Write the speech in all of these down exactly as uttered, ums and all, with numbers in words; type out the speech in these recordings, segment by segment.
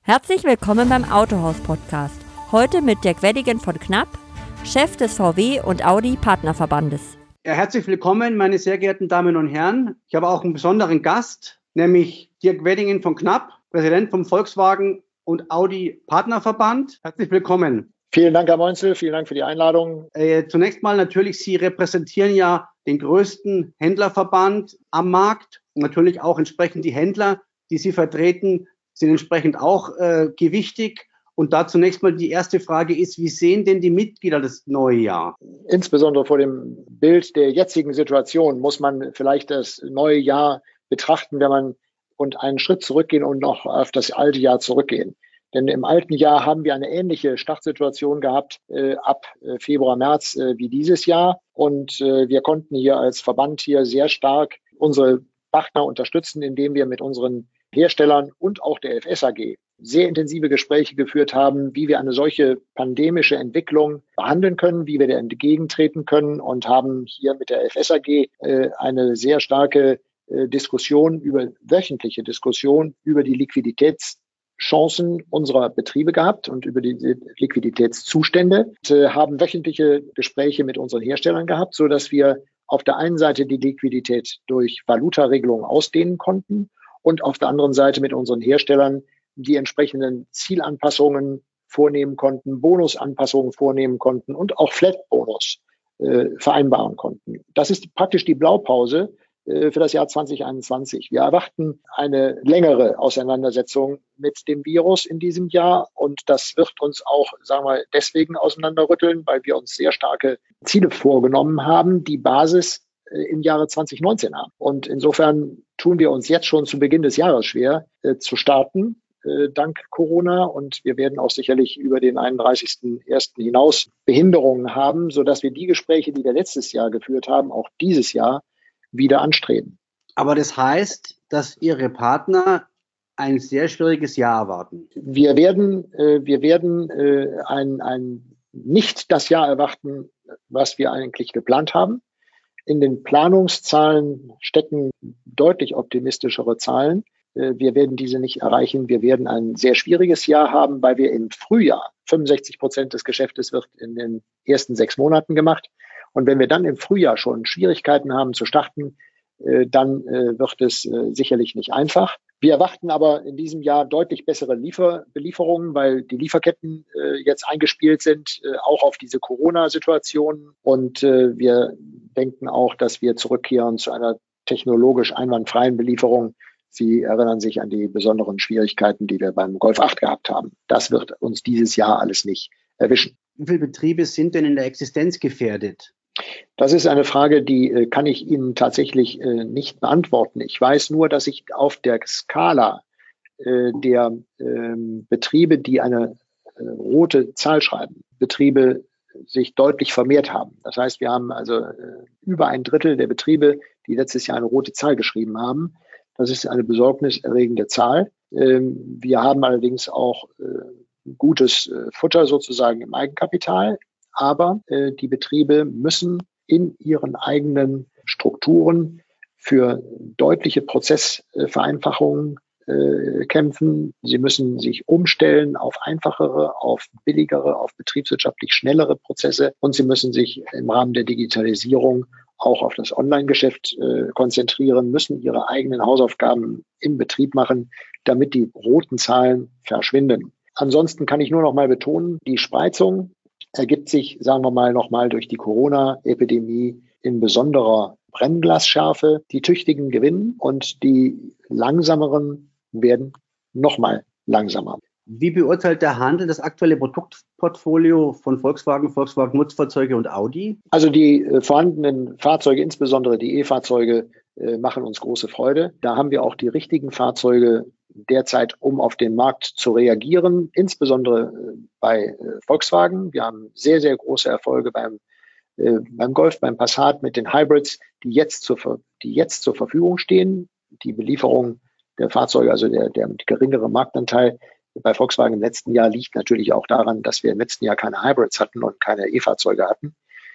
Herzlich willkommen beim Autohaus-Podcast. Heute mit Dirk Weddigen von Knapp, Chef des V W und Audi Partnerverbandes. Ja, herzlich willkommen, meine sehr geehrten Damen und Herren. Ich habe auch einen besonderen Gast, nämlich Dirk Weddigen von Knapp, Präsident vom Volkswagen und Audi Partnerverband. Herzlich willkommen. Vielen Dank, Herr Meunzel. Vielen Dank für die Einladung. Äh, zunächst mal natürlich, Sie repräsentieren ja den größten Händlerverband am Markt. Und natürlich auch entsprechend die Händler, die Sie vertreten, sind entsprechend auch äh, gewichtig. Und da zunächst mal die erste Frage ist, wie sehen denn die Mitglieder das neue Jahr? Insbesondere vor dem Bild der jetzigen Situation muss man vielleicht das neue Jahr betrachten, wenn man und einen Schritt zurückgehen und noch auf das alte Jahr zurückgehen. Denn im alten Jahr haben wir eine ähnliche Startsituation gehabt äh, ab äh, Februar, März äh, wie dieses Jahr. Und äh, wir konnten hier als Verband hier sehr stark unsere Partner unterstützen, indem wir mit unseren Herstellern und auch der F S A G sehr intensive Gespräche geführt haben, wie wir eine solche pandemische Entwicklung behandeln können, wie wir der entgegentreten können, und haben hier mit der F S A G äh, eine sehr starke äh, Diskussion über wöchentliche Diskussion über die Liquiditätschancen unserer Betriebe gehabt und über die Liquiditätszustände. Und, äh, haben wöchentliche Gespräche mit unseren Herstellern gehabt, so dass wir auf der einen Seite die Liquidität durch Valutaregelungen ausdehnen konnten und auf der anderen Seite mit unseren Herstellern die entsprechenden Zielanpassungen vornehmen konnten, Bonusanpassungen vornehmen konnten und auch Flat-Bonus äh, vereinbaren konnten. Das ist praktisch die Blaupause äh, für das Jahr zwanzig einundzwanzig. Wir erwarten eine längere Auseinandersetzung mit dem Virus in diesem Jahr, und das wird uns auch, sagen wir, deswegen auseinanderrütteln, weil wir uns sehr starke Ziele vorgenommen haben, die Basis im Jahre zwanzig neunzehn haben. Und insofern tun wir uns jetzt schon zu Beginn des Jahres schwer, äh, zu starten, äh, dank Corona. Und wir werden auch sicherlich über den einunddreißigsten ersten hinaus Behinderungen haben, sodass wir die Gespräche, die wir letztes Jahr geführt haben, auch dieses Jahr wieder anstreben. Aber das heißt, dass Ihre Partner ein sehr schwieriges Jahr erwarten. Wir werden, äh, wir werden äh, ein, ein nicht das Jahr erwarten, was wir eigentlich geplant haben. In den Planungszahlen stecken deutlich optimistischere Zahlen. Wir werden diese nicht erreichen. Wir werden ein sehr schwieriges Jahr haben, weil wir im Frühjahr, fünfundsechzig Prozent des Geschäftes wird in den ersten sechs Monaten gemacht. Und wenn wir dann im Frühjahr schon Schwierigkeiten haben zu starten, dann wird es sicherlich nicht einfach. Wir erwarten aber in diesem Jahr deutlich bessere Liefer- Belieferungen, weil die Lieferketten äh, jetzt eingespielt sind, äh, auch auf diese Corona-Situation. Und äh, wir denken auch, dass wir zurückkehren zu einer technologisch einwandfreien Belieferung. Sie erinnern sich an die besonderen Schwierigkeiten, die wir beim Golf acht gehabt haben. Das wird uns dieses Jahr alles nicht erwischen. Wie viele Betriebe sind denn in der Existenz gefährdet? Das ist eine Frage, die äh, kann ich Ihnen tatsächlich äh, nicht beantworten. Ich weiß nur, dass ich auf der Skala äh, der äh, Betriebe, die eine äh, rote Zahl schreiben, Betriebe sich deutlich vermehrt haben. Das heißt, wir haben also äh, über ein Drittel der Betriebe, die letztes Jahr eine rote Zahl geschrieben haben. Das ist eine besorgniserregende Zahl. Ähm, wir haben allerdings auch äh, gutes äh, Futter sozusagen im Eigenkapital. Aber äh, die Betriebe müssen in ihren eigenen Strukturen für deutliche Prozessvereinfachungen äh, kämpfen. Sie müssen sich umstellen auf einfachere, auf billigere, auf betriebswirtschaftlich schnellere Prozesse. Und sie müssen sich im Rahmen der Digitalisierung auch auf das Online-Geschäft äh, konzentrieren, müssen ihre eigenen Hausaufgaben im Betrieb machen, damit die roten Zahlen verschwinden. Ansonsten kann ich nur noch mal betonen, die Spreizung ergibt sich, sagen wir mal, nochmal durch die Corona-Epidemie in besonderer Brennglasschärfe. Die Tüchtigen gewinnen und die Langsameren werden nochmal langsamer. Wie beurteilt der Handel das aktuelle Produktportfolio von Volkswagen, Volkswagen Nutzfahrzeuge und Audi? Also die äh, vorhandenen Fahrzeuge, insbesondere die E-Fahrzeuge, äh, machen uns große Freude. Da haben wir auch die richtigen Fahrzeuge derzeit, um auf den Markt zu reagieren, insbesondere äh, bei äh, Volkswagen. Wir haben sehr, sehr große Erfolge beim, äh, beim Golf, beim Passat mit den Hybrids, die jetzt zur, die jetzt zur Verfügung stehen. Die Belieferung der Fahrzeuge, also der, der geringere Marktanteil bei Volkswagen im letzten Jahr liegt natürlich auch daran, dass wir im letzten Jahr keine Hybrids hatten und keine E-Fahrzeuge hatten.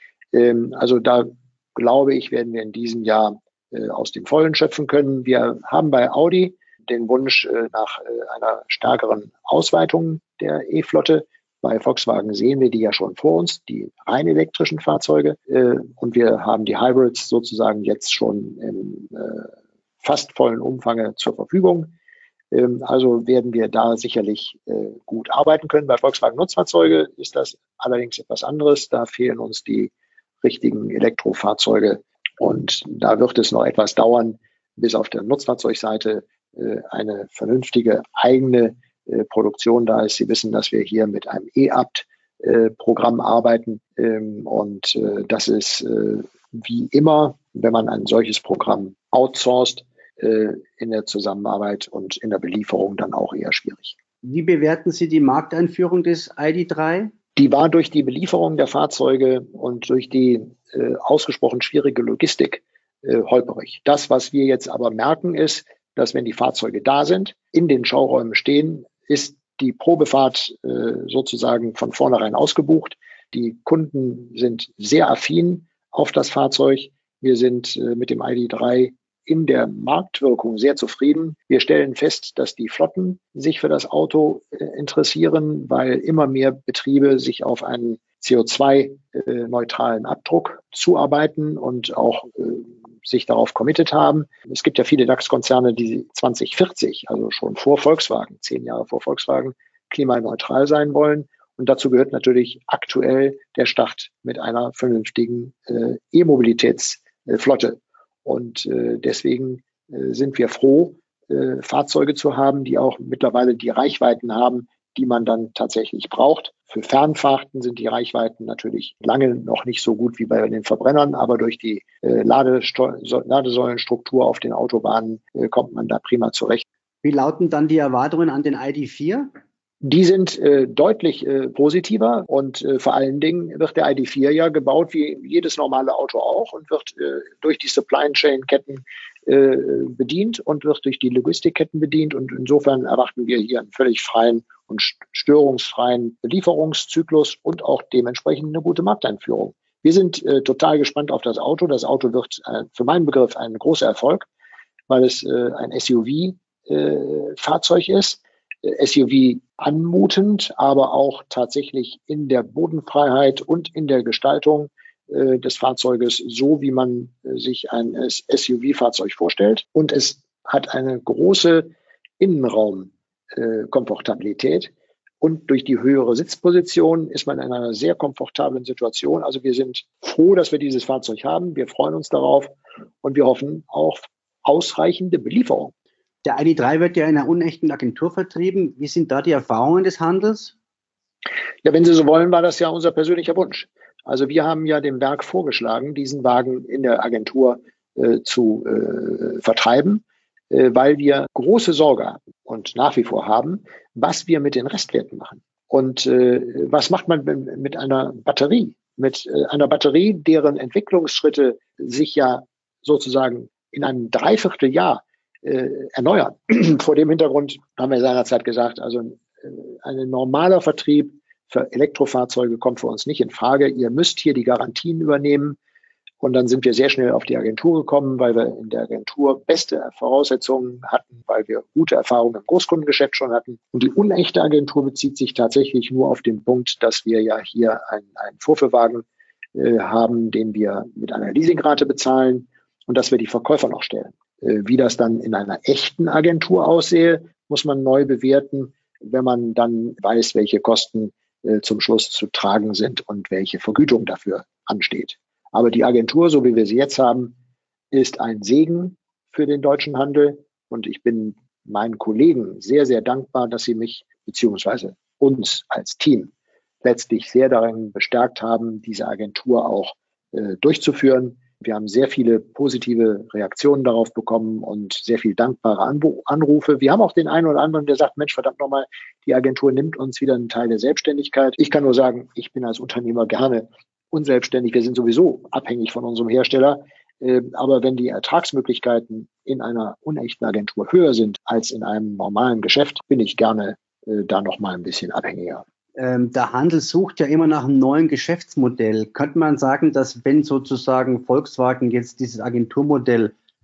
Ähm, also da glaube ich, werden wir in diesem Jahr äh, aus dem Vollen schöpfen können. Wir haben bei Audi den Wunsch äh, nach äh, einer stärkeren Ausweitung der E-Flotte. Bei Volkswagen sehen wir die ja schon vor uns, die rein elektrischen Fahrzeuge. Äh, und wir haben die Hybrids sozusagen jetzt schon im äh, fast vollen Umfang zur Verfügung. Ähm, also werden wir da sicherlich äh, gut arbeiten können. Bei Volkswagen Nutzfahrzeuge ist das allerdings etwas anderes. Da fehlen uns die richtigen Elektrofahrzeuge. Und da wird es noch etwas dauern, bis auf der Nutzfahrzeugseite äh, eine vernünftige eigene äh, Produktion da ist. Sie wissen, dass wir hier mit einem E-Abt-Programm äh, arbeiten. Ähm, und äh, das ist äh, wie immer, wenn man ein solches Programm outsourced, äh, in der Zusammenarbeit und in der Belieferung dann auch eher schwierig. Wie bewerten Sie die Markteinführung des I D drei? Die war durch die Belieferung der Fahrzeuge und durch die äh, ausgesprochen schwierige Logistik äh, holperig. Das, was wir jetzt aber merken, ist, dass wenn die Fahrzeuge da sind, in den Showräumen stehen, ist die Probefahrt äh, sozusagen von vornherein ausgebucht. Die Kunden sind sehr affin auf das Fahrzeug. Wir sind äh, mit dem I D drei in der Marktwirkung sehr zufrieden. Wir stellen fest, dass die Flotten sich für das Auto äh, interessieren, weil immer mehr Betriebe sich auf einen C O zwei neutralen Abdruck zuarbeiten und auch äh, sich darauf committed haben. Es gibt ja viele DAX-Konzerne, die zwanzig vierzig, also schon vor Volkswagen, zehn Jahre vor Volkswagen, klimaneutral sein wollen. Und dazu gehört natürlich aktuell der Start mit einer vernünftigen äh, E-Mobilitätsflotte. Und äh, deswegen äh, sind wir froh, äh, Fahrzeuge zu haben, die auch mittlerweile die Reichweiten haben, die man dann tatsächlich braucht. Für Fernfahrten sind die Reichweiten natürlich lange noch nicht so gut wie bei den Verbrennern, aber durch die äh, Ladesäulenstruktur auf den Autobahnen äh, kommt man da prima zurecht. Wie lauten dann die Erwartungen an den I D vier? Die sind äh, deutlich äh, positiver und äh, vor allen Dingen wird der I D vier ja gebaut wie jedes normale Auto auch und wird äh, durch die Supply-Chain-Ketten äh, bedient und wird durch die Logistikketten bedient. Und insofern erwarten wir hier einen völlig freien und störungsfreien Lieferungszyklus und auch dementsprechend eine gute Markteinführung. Wir sind äh, total gespannt auf das Auto. Das Auto wird äh, für meinen Begriff ein großer Erfolg, weil es äh, ein S U V-Fahrzeug äh, ist. S U V anmutend, aber auch tatsächlich in der Bodenfreiheit und in der Gestaltung äh, des Fahrzeuges so, wie man äh, sich ein S U V-Fahrzeug vorstellt. Und es hat eine große Innenraumkomfortabilität. Äh, und durch die höhere Sitzposition ist man in einer sehr komfortablen Situation. Also wir sind froh, dass wir dieses Fahrzeug haben. Wir freuen uns darauf und wir hoffen auf ausreichende Belieferung. Der I D drei wird ja in einer unechten Agentur vertrieben. Wie sind da die Erfahrungen des Handels? Ja, wenn Sie so wollen, war das ja unser persönlicher Wunsch. Also wir haben ja dem Werk vorgeschlagen, diesen Wagen in der Agentur äh, zu äh, vertreiben, äh, weil wir große Sorge hatten und nach wie vor haben, was wir mit den Restwerten machen. Und äh, was macht man mit einer Batterie? Mit äh, einer Batterie, deren Entwicklungsschritte sich ja sozusagen in einem Dreivierteljahr Äh, erneuern. Vor dem Hintergrund haben wir seinerzeit gesagt, also äh, ein normaler Vertrieb für Elektrofahrzeuge kommt für uns nicht in Frage. Ihr müsst hier die Garantien übernehmen. Und dann sind wir sehr schnell auf die Agentur gekommen, weil wir in der Agentur beste Voraussetzungen hatten, weil wir gute Erfahrungen im Großkundengeschäft schon hatten. Und die unechte Agentur bezieht sich tatsächlich nur auf den Punkt, dass wir ja hier einen, einen Vorführwagen äh, haben, den wir mit einer Leasingrate bezahlen und dass wir die Verkäufer noch stellen. Wie das dann in einer echten Agentur aussehe, muss man neu bewerten, wenn man dann weiß, welche Kosten äh, zum Schluss zu tragen sind und welche Vergütung dafür ansteht. Aber die Agentur, so wie wir sie jetzt haben, ist ein Segen für den deutschen Handel. Und ich bin meinen Kollegen sehr, sehr dankbar, dass sie mich beziehungsweise uns als Team letztlich sehr darin bestärkt haben, diese Agentur auch äh, durchzuführen. Wir haben sehr viele positive Reaktionen darauf bekommen und sehr viel dankbare Anrufe. Wir haben auch den einen oder anderen, der sagt, Mensch, verdammt nochmal, die Agentur nimmt uns wieder einen Teil der Selbstständigkeit. Ich kann nur sagen, ich bin als Unternehmer gerne unselbstständig. Wir sind sowieso abhängig von unserem Hersteller. Aber wenn die Ertragsmöglichkeiten in einer unechten Agentur höher sind als in einem normalen Geschäft, bin ich gerne da nochmal ein bisschen abhängiger. Ähm, der Handel sucht ja immer nach einem neuen Geschäftsmodell. Könnte man sagen, dass wenn sozusagen Volkswagen jetzt dieses Agenturmodell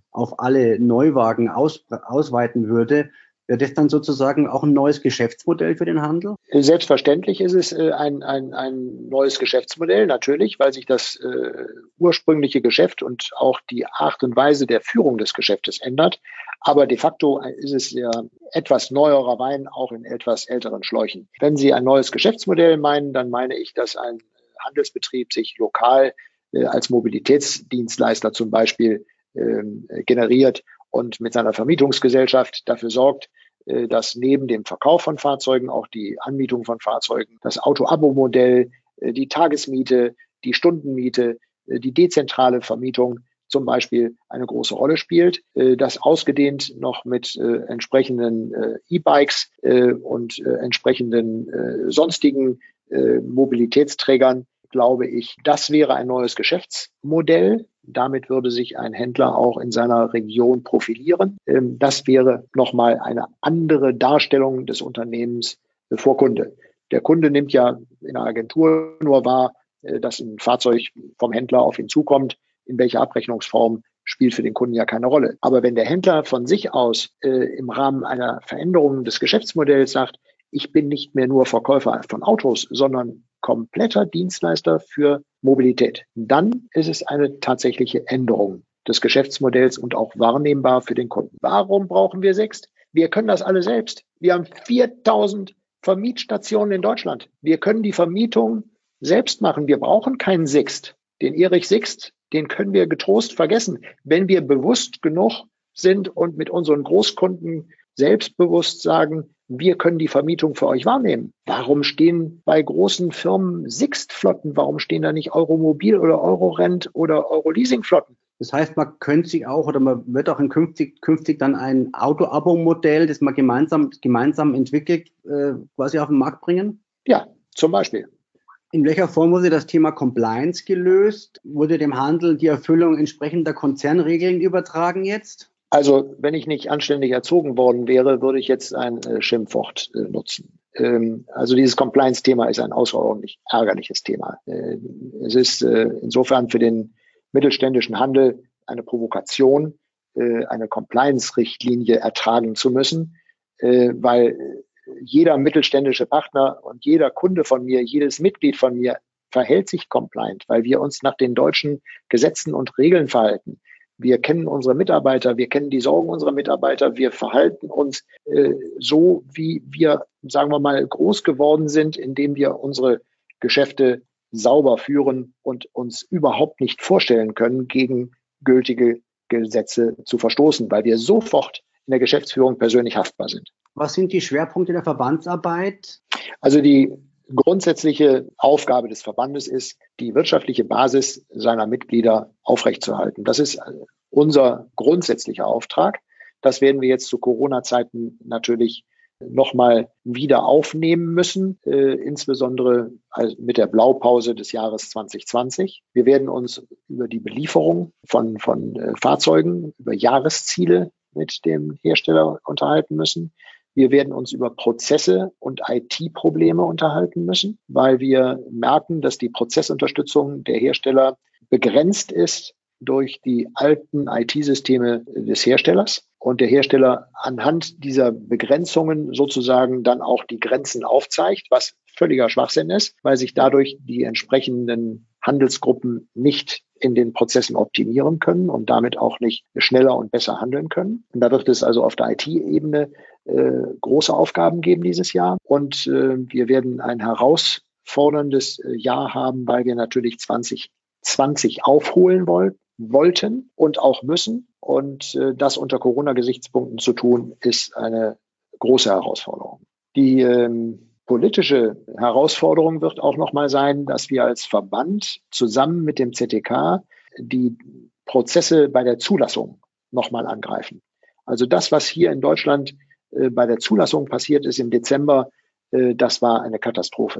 auf alle Neuwagen aus, ausweiten würde, wäre das dann sozusagen auch ein neues Geschäftsmodell für den Handel? Selbstverständlich ist es äh, ein, ein, ein neues Geschäftsmodell, natürlich, weil sich das äh, ursprüngliche Geschäft und auch die Art und Weise der Führung des Geschäftes ändert. Aber de facto ist es ja etwas neuerer Wein, auch in etwas älteren Schläuchen. Wenn Sie ein neues Geschäftsmodell meinen, dann meine ich, dass ein Handelsbetrieb sich lokal äh, als Mobilitätsdienstleister zum Beispiel äh, generiert und mit seiner Vermietungsgesellschaft dafür sorgt, dass neben dem Verkauf von Fahrzeugen auch die Anmietung von Fahrzeugen, das Auto-Abo-Modell, die Tagesmiete, die Stundenmiete, die dezentrale Vermietung zum Beispiel eine große Rolle spielt. Das ausgedehnt noch mit entsprechenden E-Bikes und entsprechenden sonstigen Mobilitätsträgern, glaube ich, das wäre ein neues Geschäftsmodell. Damit würde sich ein Händler auch in seiner Region profilieren. Das wäre nochmal eine andere Darstellung des Unternehmens vor Kunde. Der Kunde nimmt ja in der Agentur nur wahr, dass ein Fahrzeug vom Händler auf ihn zukommt. In welcher Abrechnungsform spielt für den Kunden ja keine Rolle. Aber wenn der Händler von sich aus äh, im Rahmen einer Veränderung des Geschäftsmodells sagt, ich bin nicht mehr nur Verkäufer von Autos, sondern kompletter Dienstleister für Mobilität, dann ist es eine tatsächliche Änderung des Geschäftsmodells und auch wahrnehmbar für den Kunden. Warum brauchen wir Sixt? Wir können das alle selbst. Wir haben viertausend Vermietstationen in Deutschland. Wir können die Vermietung selbst machen. Wir brauchen keinen Sixt. Den Erich Sixt, den können wir getrost vergessen, wenn wir bewusst genug sind und mit unseren Großkunden selbstbewusst sagen, wir können die Vermietung für euch wahrnehmen. Warum stehen bei großen Firmen Sixt-Flotten? Warum stehen da nicht Euromobil oder Eurorent oder Euroleasing-Flotten? Das heißt, man könnte sich auch oder man wird auch in künftig, künftig dann ein Auto-Abo-Modell, das man gemeinsam, gemeinsam entwickelt, äh, quasi auf den Markt bringen? Ja, zum Beispiel. In welcher Form wurde das Thema Compliance gelöst? Wurde dem Handel die Erfüllung entsprechender Konzernregeln übertragen jetzt? Also, wenn ich nicht anständig erzogen worden wäre, würde ich jetzt ein äh, Schimpfwort äh, nutzen. Ähm, also dieses Compliance-Thema ist ein außerordentlich ärgerliches Thema. Äh, es ist äh, insofern für den mittelständischen Handel eine Provokation, äh, eine Compliance-Richtlinie ertragen zu müssen, äh, weil jeder mittelständische Partner und jeder Kunde von mir, jedes Mitglied von mir verhält sich compliant, weil wir uns nach den deutschen Gesetzen und Regeln verhalten. Wir kennen unsere Mitarbeiter, wir kennen die Sorgen unserer Mitarbeiter, wir verhalten uns äh, so, wie wir, sagen wir mal, groß geworden sind, indem wir unsere Geschäfte sauber führen und uns überhaupt nicht vorstellen können, gegen gültige Gesetze zu verstoßen, weil wir sofort in der Geschäftsführung persönlich haftbar sind. Was sind die Schwerpunkte der Verbandsarbeit? Also die grundsätzliche Aufgabe des Verbandes ist, die wirtschaftliche Basis seiner Mitglieder aufrechtzuerhalten. Das ist unser grundsätzlicher Auftrag. Das werden wir jetzt zu Corona-Zeiten natürlich nochmal wieder aufnehmen müssen, äh, insbesondere mit der Blaupause des Jahres zwanzig zwanzig. Wir werden uns über die Belieferung von, von äh, Fahrzeugen, über Jahresziele mit dem Hersteller unterhalten müssen. Wir werden uns über Prozesse und I T-Probleme unterhalten müssen, weil wir merken, dass die Prozessunterstützung der Hersteller begrenzt ist durch die alten I T-Systeme des Herstellers und der Hersteller anhand dieser Begrenzungen sozusagen dann auch die Grenzen aufzeigt, was völliger Schwachsinn ist, weil sich dadurch die entsprechenden Handelsgruppen nicht in den Prozessen optimieren können und damit auch nicht schneller und besser handeln können. Und da wird es also auf der I T-Ebene äh, große Aufgaben geben dieses Jahr. Und äh, wir werden ein herausforderndes äh, Jahr haben, weil wir natürlich zwanzig zwanzig aufholen wollen, wollten und auch müssen. Und äh, das unter Corona-Gesichtspunkten zu tun, ist eine große Herausforderung. Die ähm, politische Herausforderung wird auch nochmal sein, dass wir als Verband zusammen mit dem Z T K die Prozesse bei der Zulassung nochmal angreifen. Also das, was hier in Deutschland äh, bei der Zulassung passiert ist im Dezember, äh, das war eine Katastrophe.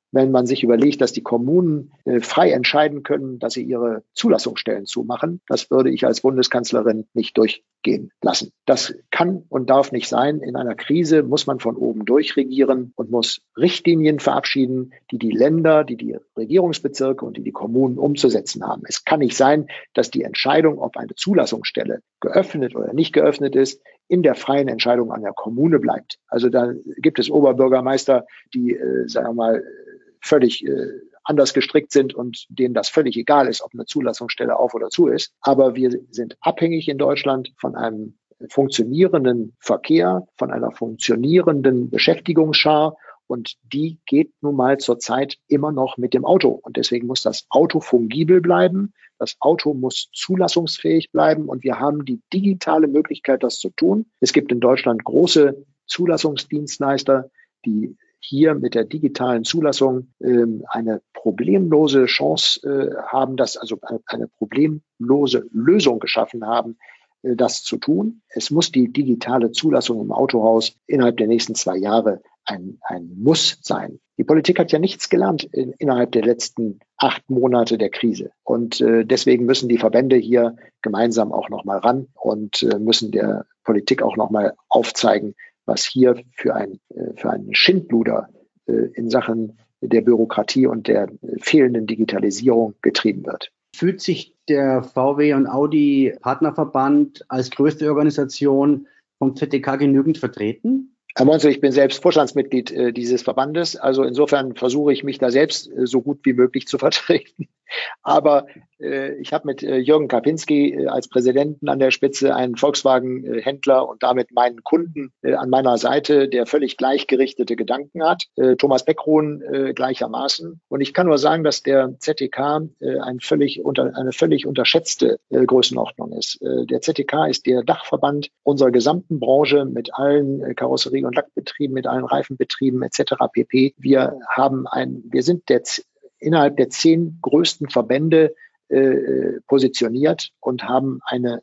wenn man sich überlegt, dass die Kommunen äh, frei entscheiden können, dass sie ihre Zulassungsstellen zumachen. Das würde ich als Bundeskanzlerin nicht durchgehen lassen. Das kann und darf nicht sein. In einer Krise muss man von oben durchregieren und muss Richtlinien verabschieden, die die Länder, die die Regierungsbezirke und die die Kommunen umzusetzen haben. Es kann nicht sein, dass die Entscheidung, ob eine Zulassungsstelle geöffnet oder nicht geöffnet ist, in der freien Entscheidung an der Kommune bleibt. Also da gibt es Oberbürgermeister, die, äh, sagen wir mal, völlig äh, anders gestrickt sind und denen das völlig egal ist, ob eine Zulassungsstelle auf oder zu ist. Aber wir sind abhängig in Deutschland von einem funktionierenden Verkehr, von einer funktionierenden Beschäftigungsschar. Und die geht nun mal zurzeit immer noch mit dem Auto. Und deswegen muss das Auto fungibel bleiben. Das Auto muss zulassungsfähig bleiben. Und wir haben die digitale Möglichkeit, das zu tun. Es gibt in Deutschland große Zulassungsdienstleister, die hier mit der digitalen Zulassung ähm, eine problemlose Chance äh, haben, das also eine, eine problemlose Lösung geschaffen haben, äh, das zu tun. Es muss die digitale Zulassung im Autohaus innerhalb der nächsten zwei Jahre ein, ein Muss sein. Die Politik hat ja nichts gelernt in, innerhalb der letzten acht Monate der Krise. Und äh, deswegen müssen die Verbände hier gemeinsam auch nochmal ran und äh, müssen der Politik auch nochmal aufzeigen, was hier für ein für einen Schindluder in Sachen der Bürokratie und der fehlenden Digitalisierung getrieben wird. Fühlt sich der V W und Audi Partnerverband als größte Organisation vom Z D K genügend vertreten? Herr Monzel, ich bin selbst Vorstandsmitglied äh, dieses Verbandes, also insofern versuche ich mich da selbst äh, so gut wie möglich zu vertreten. Aber äh, ich habe mit äh, Jürgen Karpinski äh, als Präsidenten an der Spitze einen Volkswagen-Händler äh, und damit meinen Kunden äh, an meiner Seite, der völlig gleichgerichtete Gedanken hat. Äh, Thomas Beckrohn äh, gleichermaßen. Und ich kann nur sagen, dass der Z D K äh, ein völlig unter, eine völlig unterschätzte äh, Größenordnung ist. Äh, der Z D K ist der Dachverband unserer gesamten Branche mit allen äh, Karosserie- und Lackbetrieben, mit allen Reifenbetrieben et cetera pp. Wir haben ein, wir sind der innerhalb der zehn größten Verbände äh, positioniert und haben eine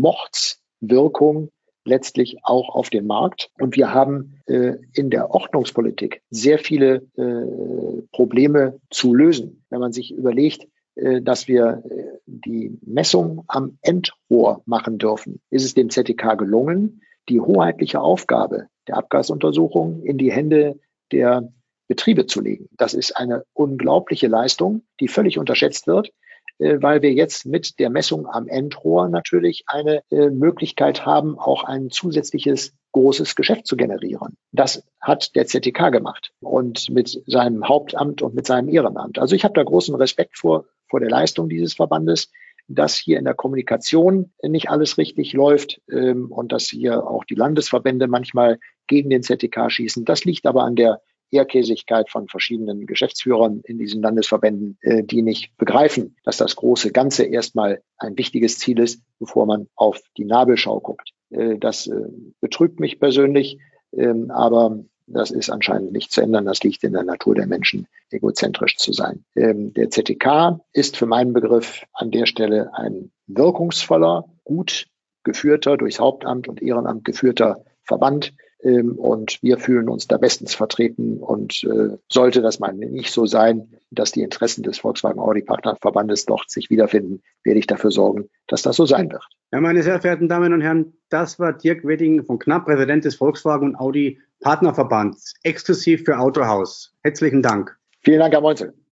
Mordswirkung letztlich auch auf den Markt. Und wir haben äh, in der Ordnungspolitik sehr viele äh, Probleme zu lösen. Wenn man sich überlegt, äh, dass wir äh, die Messung am Endrohr machen dürfen, ist es dem Z D K gelungen, die hoheitliche Aufgabe der Abgasuntersuchung in die Hände der Betriebe zu legen. Das ist eine unglaubliche Leistung, die völlig unterschätzt wird, äh, weil wir jetzt mit der Messung am Endrohr natürlich eine äh, Möglichkeit haben, auch ein zusätzliches großes Geschäft zu generieren. Das hat der Z D K gemacht und mit seinem Hauptamt und mit seinem Ehrenamt. Also ich habe da großen Respekt vor, vor der Leistung dieses Verbandes, dass hier in der Kommunikation nicht alles richtig läuft ähm, und dass hier auch die Landesverbände manchmal gegen den Z D K schießen. Das liegt aber an der Ehrkäsigkeit von verschiedenen Geschäftsführern in diesen Landesverbänden, äh, die nicht begreifen, dass das große Ganze erstmal ein wichtiges Ziel ist, bevor man auf die Nabelschau guckt. Äh, das äh, betrübt mich persönlich, äh, aber das ist anscheinend nicht zu ändern. Das liegt in der Natur der Menschen, egozentrisch zu sein. Ähm, der Z D K ist für meinen Begriff an der Stelle ein wirkungsvoller, gut geführter, durchs Hauptamt und Ehrenamt geführter Verband. Ähm, und wir fühlen uns da bestens vertreten. Und äh, sollte das mal nicht so sein, dass die Interessen des Volkswagen-Audi-Partnerverbandes dort sich wiederfinden, werde ich dafür sorgen, dass das so sein wird. Ja, meine sehr verehrten Damen und Herren, das war Dirk Wedding von Knapp, Präsident des Volkswagen und Audi Partnerverbands, exklusiv für Autohaus. Herzlichen Dank. Vielen Dank, Herr Monzel.